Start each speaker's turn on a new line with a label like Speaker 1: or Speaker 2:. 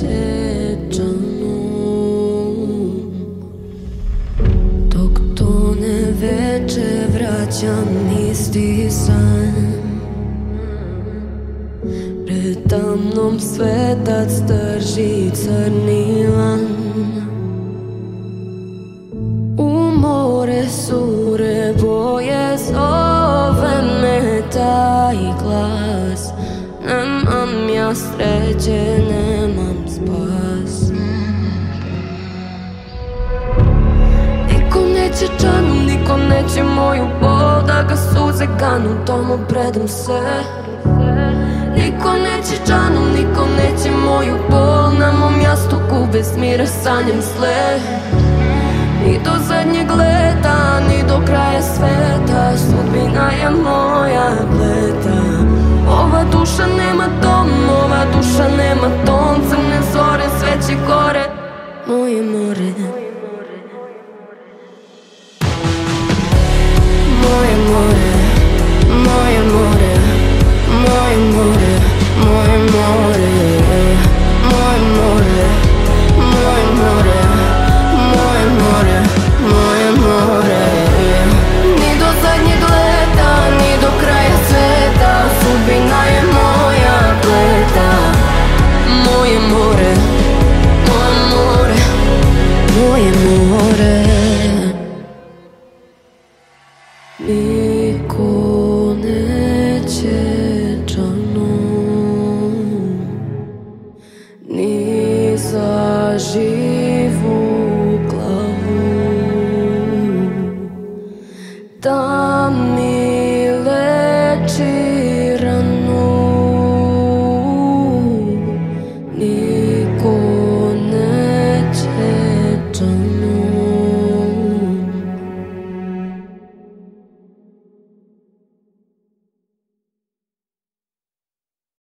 Speaker 1: Dok tone veče vraćam isti san. Pred tamnom svetac drži crni lan. U more sure boje zove me taj glas. Nemam ja sreće, nemam spas. Niko neće džanu, niko neće moju bol, da ga suze kanu, tomu predam se. Niko neće džanu, niko neće moju bol, na mom jastuku bez mira sanjam sle. Ni do zadnjeg leta, ni do kraja sveta, sudbina je moja pleta. Ova duša nema dom, ova duša nema ton, crne zore sve će gore, moje more. Moje more, moje more, moje more, moje more, moje more, moje more, moje more, moje more. Ni do zadnjeg leta, ni do kraja sveta, sudbina je moja pleta. Moje more, moje more, moje more. Niko neće džanu, ni za život.